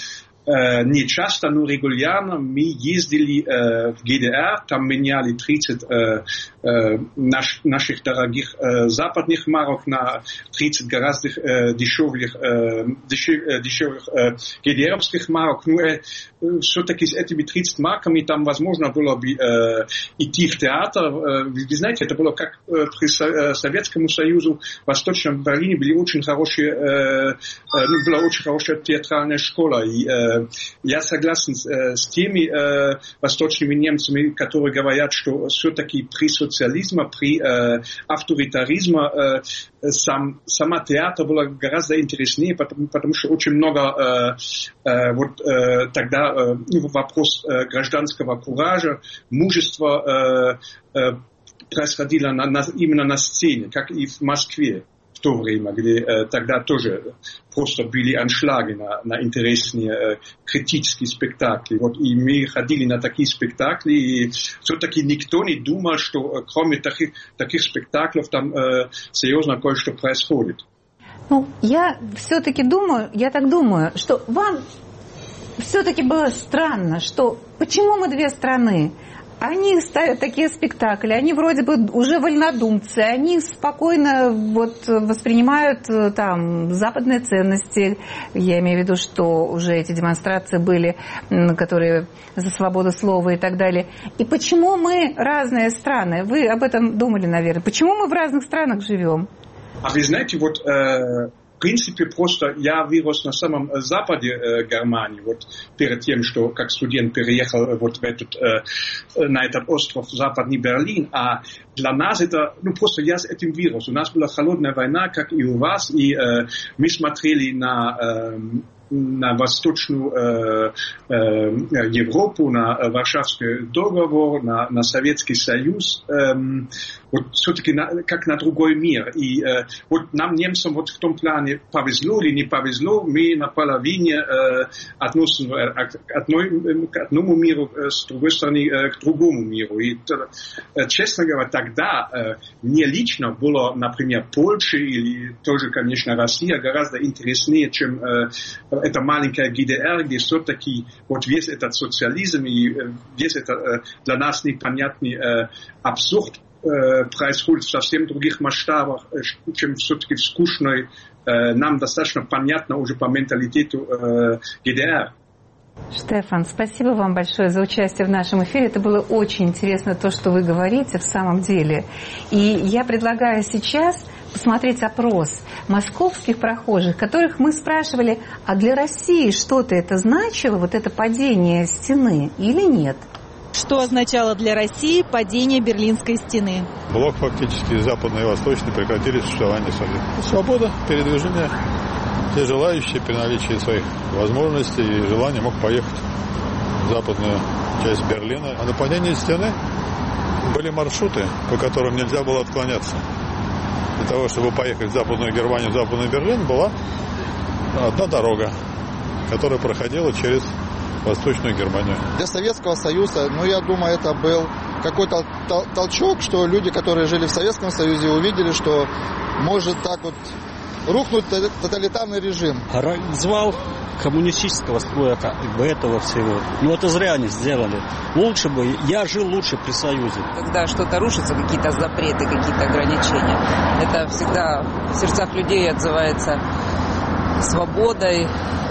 не часто, но регулярно мы ездили в ГДР, там меняли 30 наших дорогих западных марок на 30 гораздо дешевых ГДРовских марок. Ну, все-таки с этими 30 марками там возможно было бы идти в театр. Вы знаете, это было как при Советском Союзе, в Восточном Берлине была очень хорошая театральная школа. И я согласен с теми восточными немцами, которые говорят, что все-таки при социализме, при авторитаризме сама театр была гораздо интереснее, потому что очень много тогда вопрос гражданского куража, мужества происходило именно на сцене, как и в Москве. В то время, где тогда тоже просто были аншлаги на интересные критические спектакли. И мы ходили на такие спектакли, и все-таки никто не думал, что кроме таких спектаклей там серьезно кое-что происходит. Ну, я все-таки думаю, что вам все-таки было странно, что почему мы две страны? они ставят такие спектакли, они вроде бы уже вольнодумцы, они спокойно воспринимают там западные ценности. Я имею в виду, что уже эти демонстрации были, которые за свободу слова и так далее. И почему мы разные страны? Вы об этом думали, наверное. Почему мы в разных странах живем? А вы знаете, в принципе, просто я вырос на самом западе Германии, перед тем, что как студент переехал на этот остров Западный Берлин, а для нас это, просто я с этим вырос. У нас была холодная война, как и у вас, и мы смотрели на Восточную Европу, на Варшавский договор, на Советский Союз, все-таки как на другой мир. И нам, немцам, в том плане повезло или не повезло, мы на половине относим к одному миру, с другой стороны к другому миру. И, честно говоря, тогда мне лично было, например, Польша или тоже, конечно, Россия гораздо интереснее, чем это маленькая ГДР, где все-таки весь этот социализм и весь этот для нас непонятный абсурд происходит в совсем других масштабах, чем все-таки в скучной, нам достаточно понятно уже по менталитету ГДР. Штефан, спасибо вам большое за участие в нашем эфире. Это было очень интересно, то, что вы говорите в самом деле. И я предлагаю сейчас посмотреть опрос московских прохожих, которых мы спрашивали, а для России что-то это значило, это падение стены или нет? Что означало для России падение Берлинской стены? Блок фактически западный и восточный прекратили существование Союза. Свобода передвижения. Все желающие при наличии своих возможностей и желаний мог поехать в западную часть Берлина. А на падении стены были маршруты, по которым нельзя было отклоняться. Для того, чтобы поехать в Западную Германию, в Западный Берлин, была одна дорога, которая проходила через Восточную Германию. Для Советского Союза, я думаю, это был какой-то толчок, что люди, которые жили в Советском Союзе, увидели, что может так рухнуть тоталитарный режим. Развал коммунистического строя этого всего. Это зря они сделали. Лучше бы, я жил лучше при Союзе. Когда что-то рушится, какие-то запреты, какие-то ограничения, это всегда в сердцах людей отзывается свободой,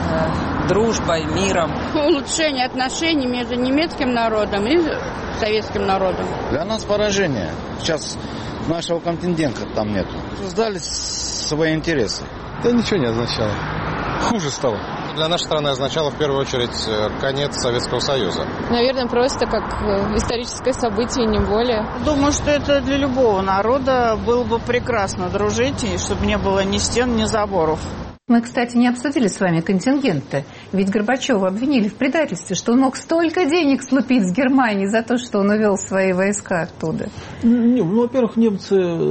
дружбой, миром. Улучшение отношений между немецким народом и советским народом. Для нас поражение. Сейчас нашего контингента там нету. Создали свои интересы. Да ничего не означало. Хуже стало. Для нашей страны означало в первую очередь конец Советского Союза. Наверное, просто как историческое событие, не более. Думаю, что это для любого народа было бы прекрасно дружить, и чтобы не было ни стен, ни заборов. Мы, кстати, не обсудили с вами контингенты. Ведь Горбачева обвинили в предательстве, что он мог столько денег слупить с Германии за то, что он увел свои войска оттуда. Во-первых, немцы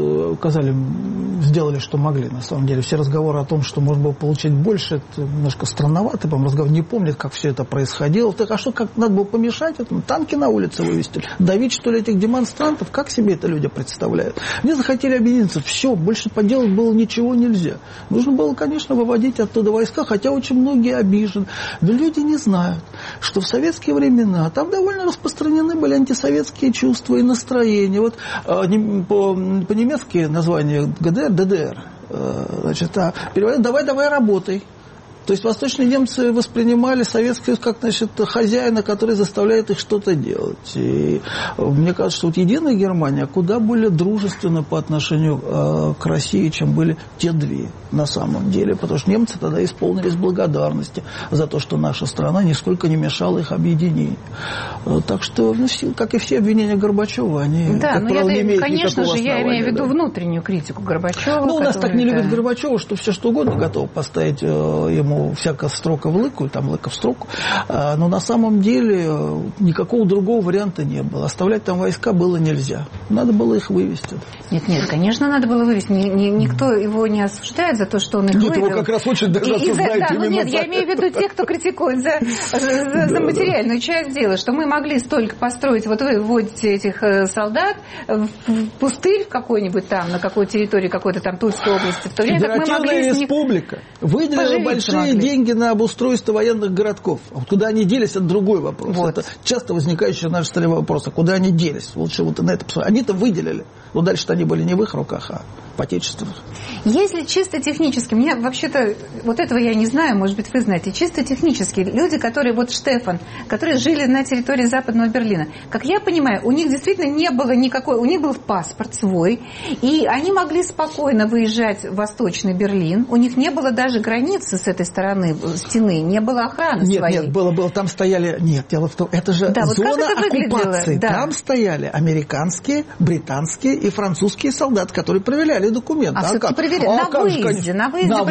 сделали, что могли, на самом деле. Все разговоры о том, что можно было получить больше, это немножко странновато. Разговор не помнят, как все это происходило. А что, как надо было помешать этому? Танки на улице вывести? Давить, что ли, этих демонстрантов? Как себе это люди представляют? Они захотели объединиться. Все, больше поделать было ничего нельзя. Нужно было, конечно, выводить оттуда войска, хотя очень многие обижены. Но люди не знают, что в советские времена там довольно распространены были антисоветские чувства и настроения. По-немецки название ГДР, ДДР. Переводят «давай, работай». То есть восточные немцы воспринимали Советский Союз как, хозяина, который заставляет их что-то делать. И мне кажется, что единая Германия куда более дружественна по отношению к России, чем были те две на самом деле. Потому что немцы тогда исполнились благодарности за то, что наша страна нисколько не мешала их объединению. Так что, как и все обвинения Горбачева, они, как правило, не имеют никакого основания. Я имею в виду внутреннюю критику Горбачева. У нас так не любят Горбачева, что все что угодно готовы поставить ему всякая строка в лыку, лыка в строку, но на самом деле никакого другого варианта не было. Оставлять там войска было нельзя. Надо было их вывести. Нет, конечно, надо было вывести. Никто его не осуждает за то, что он их вывел. Нет, его как раз очень даже осуждают именно за я имею в виду тех, кто критикует за материальную часть дела, что мы могли столько построить, вы вводите этих солдат в пустырь какой-нибудь там, на какой территории какой-то там Тульской области, в то время как мы могли республика выделила большие были деньги на обустройство военных городков. А вот куда они делись, это другой вопрос. Вот. Это часто возникающий в нашей стране вопрос, а куда они делись? Лучше вот на это посмотреть. Они-то выделили. Но дальше-то они были не в их руках, а в отечественных. Если чисто технически, мне вообще-то, вот этого я не знаю, может быть, вы знаете, чисто технически, люди, которые, вот Штефан, которые жили на территории Западного Берлина, как я понимаю, у них действительно не было никакой, у них был паспорт свой, и они могли спокойно выезжать в Восточный Берлин, у них не было даже границы с этой стороны стены, не было охраны своей. Нет, было, там стояли, дело в том, это же зона оккупации, там стояли американские, британские и французские солдаты, которые проверяли документы. Все-таки проверяли на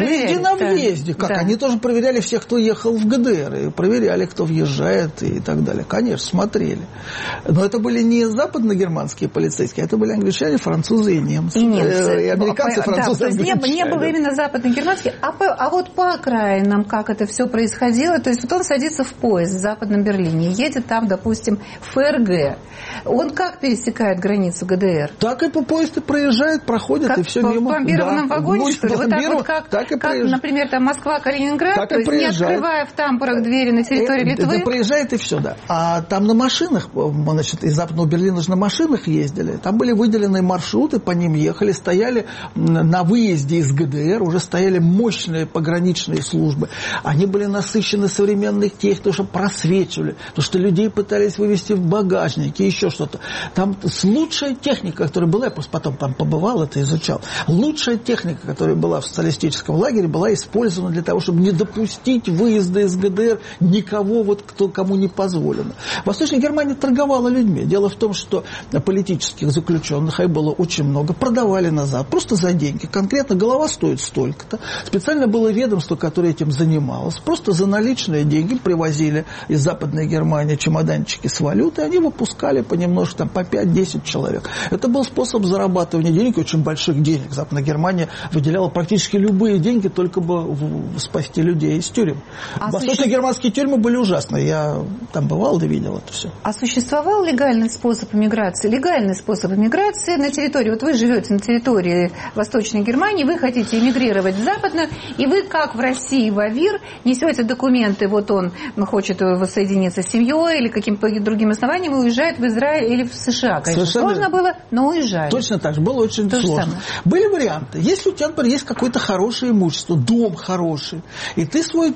въезде. Как? Да. Они тоже проверяли всех, кто ехал в ГДР, и проверяли, кто въезжает и так далее. Конечно, смотрели. Но это были не западногерманские полицейские, это были англичане, французы и немцы. И американцы, французы, то есть не было именно западногерманских. А вот по окраинам, как это все происходило, то есть вот он садится в поезд в Западном Берлине, едет там, допустим, в ФРГ. Он как пересекает границу ГДР? Так и по поезду проезжает, проходит, как и все мимо. В бомбированном вагоне, что ли? Вот так вот, как например, там Москва-Калининград, то есть не открывая в тамбурах двери на территории Литвы. Проезжает и все, да. А там на машинах, значит, из Западного Берлина же на машинах ездили, там были выделены маршруты, по ним ехали, стояли на выезде из ГДР, уже стояли мощные пограничные службы. Они были насыщены современной техникой, что просвечивали, то, что людей пытались вывести в багажники, еще что-то. Там лучшая техника, которая была, я просто потом там побывал, это изучал, лучшая техника, которая была в социалистическом лагере, была использована для того, чтобы не допустить выезда из ГДР никого, кому не позволено. Восточная Германия торговала людьми. Дело в том, что политических заключенных, их было очень много, продавали назад, просто за деньги. Конкретно голова стоит столько-то. Специально было ведомство, которое этим занималось. Просто за наличные деньги привозили из Западной Германии чемоданчики с валютой, они выпускали понемножку, там, по 5-10 человек. Это был способ зарабатывания денег, очень больших денег. Западная Германия выделяла практически любые деньги, только бы спасти людей из тюрем. Восточно-германские тюрьмы были ужасные. Я там бывал и видел это все. А существовал легальный способ иммиграции? Легальный способ иммиграции на территории, вот вы живете на территории Восточной Германии, вы хотите эмигрировать в Западную, и вы, как в России, в АВИР, несете документы, вот он хочет воссоединиться с семьей или каким-то другим основанием, и уезжает в Израиль или в США. Конечно, сложно было, но уезжали. Точно так же, было очень сложно. Были варианты. Если у тебя, например, есть какое-то хорошее имущество, дом хороший, и ты свой,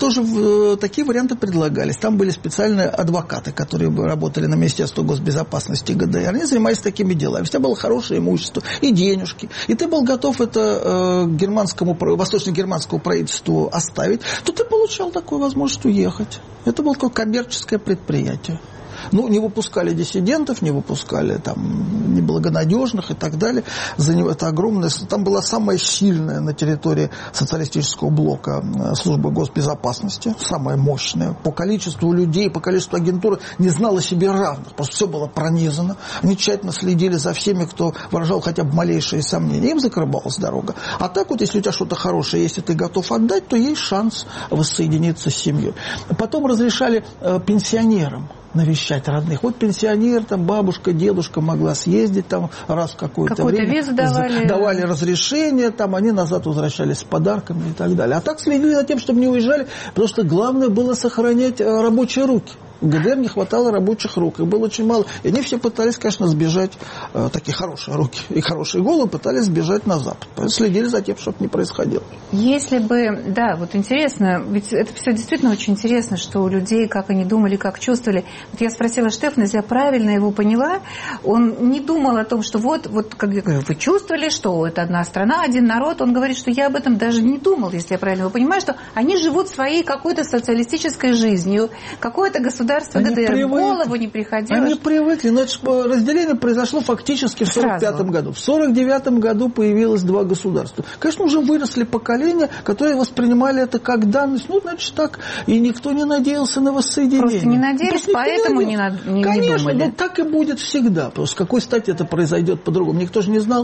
тоже такие варианты предлагались. Там были специальные адвокаты, которые работали на Министерство госбезопасности ГДР. Они занимались такими делами. У тебя было хорошее имущество и денежки, и ты был готов это восточно-германскому правительству оставить, то ты получал такую возможность уехать. Это было такое коммерческое предприятие. Не выпускали диссидентов, не выпускали там неблагонадежных и так далее. Это огромное. Там была самая сильная на территории социалистического блока служба госбезопасности, самая мощная. По количеству людей, по количеству агентуры не знала себе равных. Просто все было пронизано. Они тщательно следили за всеми, кто выражал хотя бы малейшие сомнения. Им закрывалась дорога. А так вот, если у тебя что-то хорошее, если ты готов отдать, то есть шанс воссоединиться с семьей. Потом разрешали пенсионерам навещать родных. Вот пенсионер, там бабушка, дедушка могла съездить там раз в какое-то время. Визу давали. Давали разрешение, там они назад возвращались с подарками и так далее. А так следили за тем, чтобы не уезжали, потому что главное было сохранять рабочие руки. В ГДР не хватало рабочих рук, их было очень мало. И они все пытались, конечно, сбежать, такие хорошие руки и хорошие головы, пытались сбежать на Запад. Следили за тем, чтобы не происходило. Если бы, да, вот интересно, ведь это все действительно очень интересно, что у людей, как они думали, как чувствовали. Вот я спросила Штефана, если я правильно его поняла, он не думал о том, что вот как вы чувствовали, что это одна страна, один народ. Он говорит, что я об этом даже не думал, если я правильно его понимаю, что они живут своей какой-то социалистической жизнью, какое-то государство ГДР в голову не приходило. Они привыкли, но это разделение произошло фактически в 1945 году. В 1949 году появилось два государства. Конечно, уже выросли поколения, которые воспринимали это как данность. Значит так. И никто не надеялся на воссоединение. Просто не надеялись, поэтому не думали. Конечно, но так и будет всегда. Просто с какой стати это произойдет по-другому? Никто же не знал.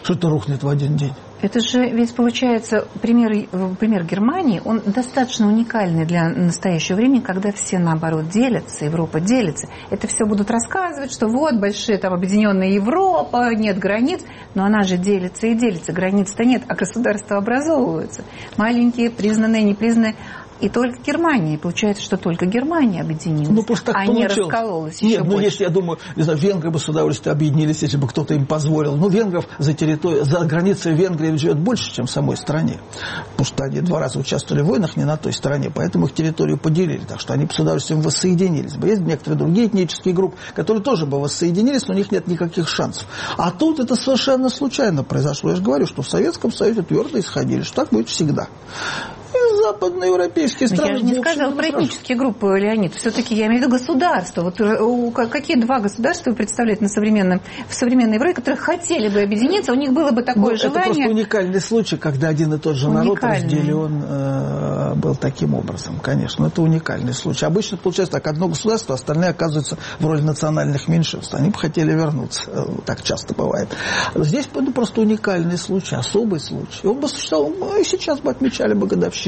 Что это рухнет в один день? Это же ведь получается пример Германии, он достаточно уникальный для настоящего времени, когда все наоборот делятся, Европа делится. Это все будут рассказывать, что вот большая там объединенная Европа, нет границ, но она же делится и делится, границ-то нет, а государства образовываются. Маленькие, признанные, непризнанные. И только Германия. Получается, что только Германия объединилась, а не раскололась еще больше. Нет, если, я думаю, не знаю, венгры бы с удовольствием объединились, если бы кто-то им позволил. Но венгров за границей Венгрии живет больше, чем в самой стране. Потому что они 2 раза участвовали в войнах не на той стороне, поэтому их территорию поделили. Так что они бы с удовольствием воссоединились бы. Есть некоторые другие этнические группы, которые тоже бы воссоединились, но у них нет никаких шансов. А тут это совершенно случайно произошло. Я же говорю, что в Советском Союзе твердо исходили, что так будет всегда. И западноевропейские страны... Я же не сказала про этнические группы, Леонид. Все-таки я имею в виду государство. Вот какие 2 государства вы представляете в современной Европе, которые хотели бы объединиться, у них было бы такое желание... Это просто уникальный случай, когда один и тот же народ разделен был таким образом, конечно. Это уникальный случай. Обычно получается так, одно государство, остальные оказываются в роли национальных меньшинств. Они бы хотели вернуться. Так часто бывает. Здесь просто уникальный случай, особый случай. Он бы существовал, и сейчас бы отмечали бы годовщину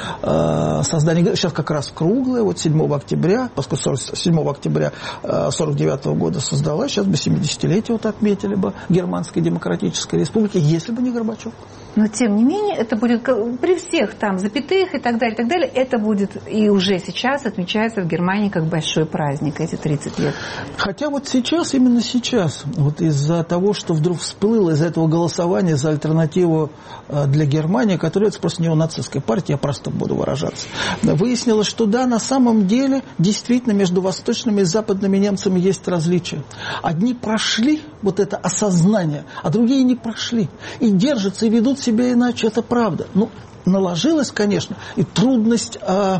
создания, сейчас как раз круглая, вот 7 октября, поскольку 7 октября 1949 года создалась, сейчас бы 70-летие вот отметили бы Германской Демократической Республики, если бы не Горбачев. Но, тем не менее, это будет при всех там запятых и так далее, это будет и уже сейчас отмечается в Германии как большой праздник, эти 30 лет. Хотя вот сейчас, именно сейчас, вот из-за того, что вдруг всплыло из-за этого голосования за альтернативу для Германии, которая это просто неонацистская партия, я просто буду выражаться, выяснилось, что да, на самом деле, действительно, между восточными и западными немцами есть различия. Одни прошли вот это осознание, а другие не прошли. И держатся, и ведут себя иначе, это правда. Ну, наложилась, конечно, и трудность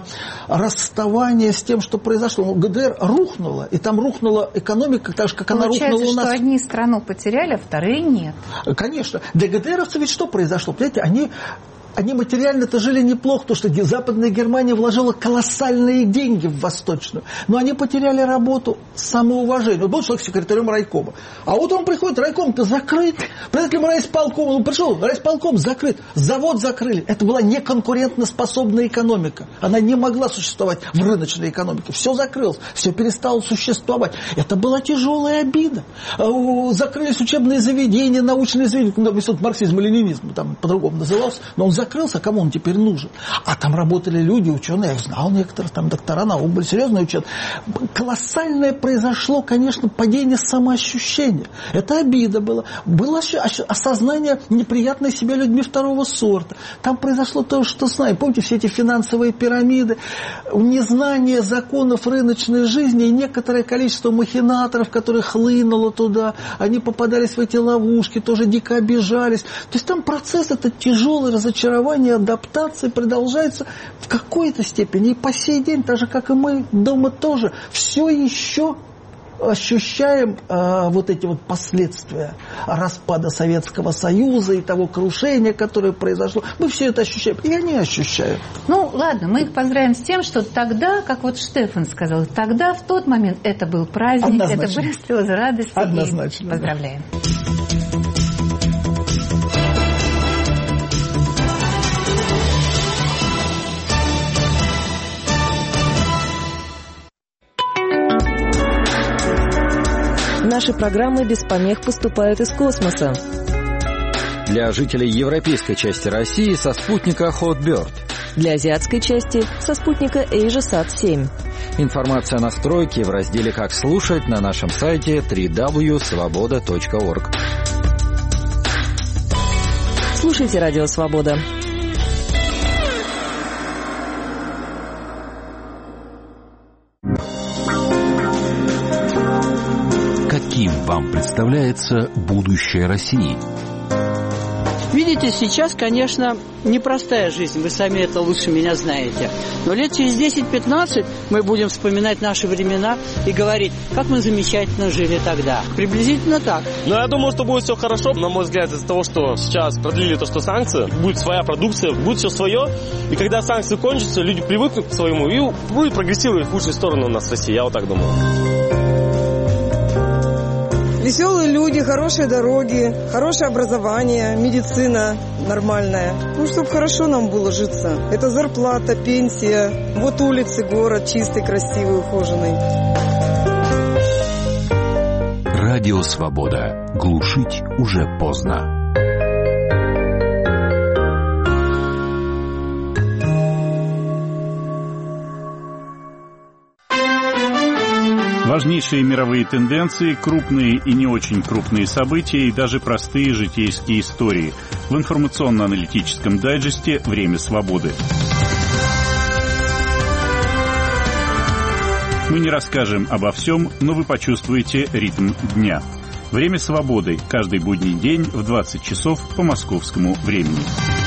расставания с тем, что произошло. ГДР рухнула, и там рухнула экономика, так же, как она рухнула у нас. Получается, что одни страну потеряли, а вторые нет. Конечно. Для ГДРовцев ведь что произошло? Понимаете, они материально-то жили неплохо, потому что Западная Германия вложила колоссальные деньги в Восточную. Но они потеряли работу, самоуважение. Вот был человек секретарем райкома. А вот он приходит, райком-то закрыт. Председателем райисполкома, он пришел, райисполком закрыт. Завод закрыли. Это была неконкурентоспособная экономика. Она не могла существовать в рыночной экономике. Все закрылось, все перестало существовать. Это была тяжелая обида. Закрылись учебные заведения, научные заведения. Институт марксизма и ленинизма, там по-другому назывался. Но он закрылся, кому он теперь нужен? А там работали люди, ученые, я их знал некоторых, там доктора наук были, серьезные ученые. Колоссальное произошло, конечно, падение самоощущения. Это обида была. Было осознание неприятной себе людьми второго сорта. Там произошло то, что знаем. Помните, все эти финансовые пирамиды, незнание законов рыночной жизни и некоторое количество махинаторов, которые хлынуло туда, они попадались в эти ловушки, тоже дико обижались. То есть там процесс этот тяжелый, разочарование, адаптации продолжается в какой-то степени. И по сей день, так же, как и мы дома тоже, все еще ощущаем вот эти вот последствия распада Советского Союза и того крушения, которое произошло. Мы все это ощущаем. И они ощущают. Ну, ладно, мы их поздравим с тем, что тогда, как вот Штефан сказал, тогда, в тот момент, это был праздник, однозначно. Это были слезы радости. Однозначно. И поздравляем. Наши программы без помех поступают из космоса. Для жителей европейской части России со спутника Hotbird. Для азиатской части со спутника AsiaSat-7. Информация о настройке в разделе «Как слушать» на нашем сайте www.svoboda.org. Слушайте Радио Свобода. Каким вам представляется будущее России? Видите, сейчас, конечно, непростая жизнь, вы сами это лучше меня знаете. Но лет через 10-15 мы будем вспоминать наши времена и говорить, как мы замечательно жили тогда. Приблизительно так. Но я думаю, что будет все хорошо. На мой взгляд, из-за того, что сейчас продлили то, что санкции, будет своя продукция, будет все свое. И когда санкции кончатся, люди привыкнут к своему и будет прогрессировать в лучшую сторону у нас в России. Я вот так думаю. Веселые люди, хорошие дороги, хорошее образование, медицина нормальная. Ну, чтобы хорошо нам было житься. Это зарплата, пенсия. Вот улицы, город чистый, красивый, ухоженный. Радио «Свобода». Глушить уже поздно. Важнейшие мировые тенденции, крупные и не очень крупные события и даже простые житейские истории в информационно-аналитическом дайджесте «Время свободы». Мы не расскажем обо всем, но вы почувствуете ритм дня. «Время свободы» каждый будний день в 20 часов по московскому времени.